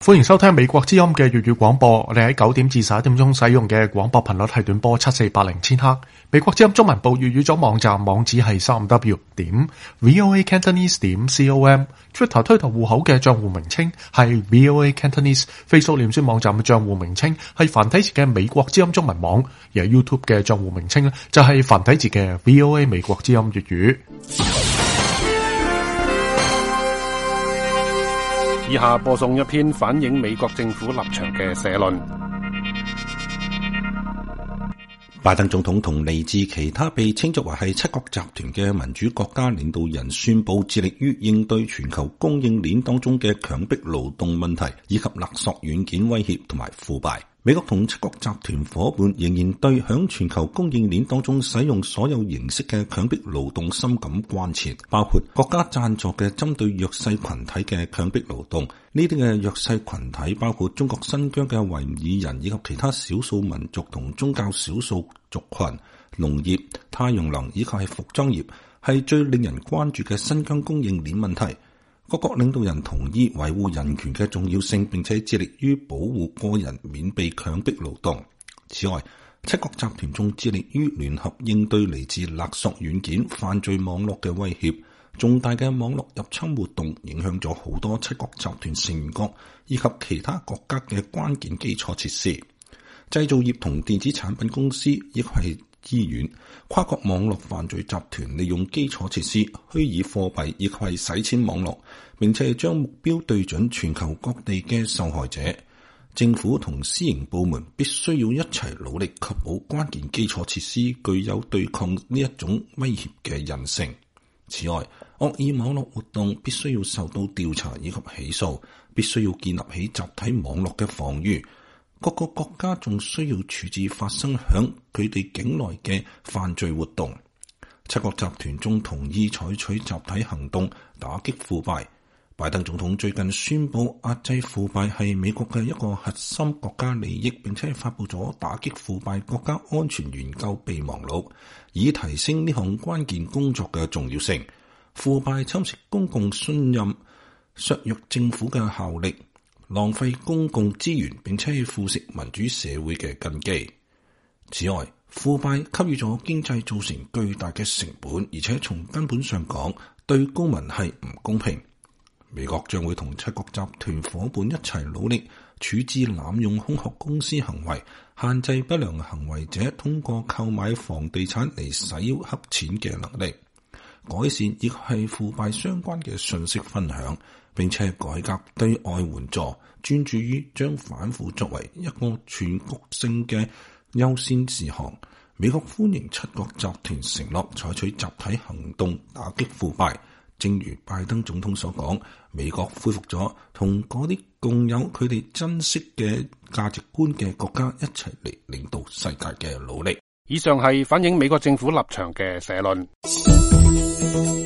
歡迎收聽美國之音嘅粵語廣播。我哋喺9點至11點鐘使用嘅廣播頻率係短波7480千赫。美國之音中文部粵語組網站網址係 3w.voacantonese.com。Twitter 推特戶口嘅賬戶名稱係 VOA Cantonese。Facebook 臉書網站嘅賬戶名稱係繁體字嘅美國之音中文網。而 YouTube 嘅賬戶名稱就係繁體字嘅 VOA 美國之音粵語。 以下播送一篇反映美國政府立場嘅社論。 拜登總統同嚟自其他被稱作為係七國集團嘅民主國家領導人宣布致力於應對全球供應鏈當中嘅強迫勞動問題，以及勒索軟件威脅同埋腐敗。美國同七國集團夥伴仍然對響全球供應鏈當中使用所有形式嘅強迫勞動深感關切，包括國家贊助嘅針對弱勢群體嘅強迫勞動。呢啲嘅弱勢群體包括中國新疆嘅維吾爾人以及其他少數民族同宗教少數族群、農業、太陽能以及係服裝業，係最令人關注嘅新疆供應鏈問題。各國領導人同意維護人權嘅重要性，並且致力於保護個人免被強迫勞動。此外，七國集團仲致力於聯合應對嚟自勒索軟件犯罪網絡嘅威脅。重大嘅網絡入侵活動影響咗好多七國集團成員國以及其他國家嘅關鍵基礎設施。製造業同電子產品公司亦係醫院、跨國網絡犯罪集團利用基礎設施、虛擬貨幣以及係洗錢網絡，並且將目標對準全球各地嘅受害者。政府同私營部門必須要一齊努力，確保關鍵基礎設施具有對抗呢一種威脅嘅韌性。此外，惡意網絡活動必須要受到調查以及起訴，必須要建立起集體網絡嘅防禦。各個國家仲需要處置發生響佢哋境內嘅犯罪活動。七國集團中同意採取集體行動打擊腐敗。拜登總統最近宣布壓制腐敗係美國嘅一個核心國家利益，並且發布咗打擊腐敗國家安全研究備忘錄，以提升呢項關鍵工作嘅重要性。腐敗侵蝕公共信任，削弱政府嘅效力，浪費公共資源，並且腐蝕民主社會嘅根基。此外，腐敗給予咗經濟造成巨大嘅成本，而且從根本上講，對公民係唔公平。美國將會同七國集團夥伴一齊努力，處置濫用空殼公司行為，限制不良行為者通過購買房地產嚟洗黑錢嘅能力，改善亦係腐敗相關嘅信息分享，並且改革對外援助，專注於將反腐作為一個全局性嘅優先事項。美國歡迎七國集團承諾採取集體行動打擊腐敗。正如拜登總統所講，美國恢復咗同嗰啲共有佢哋珍惜嘅價值觀嘅國家一齊嚟領導世界嘅努力。 以上係反映美國政府立場嘅社論。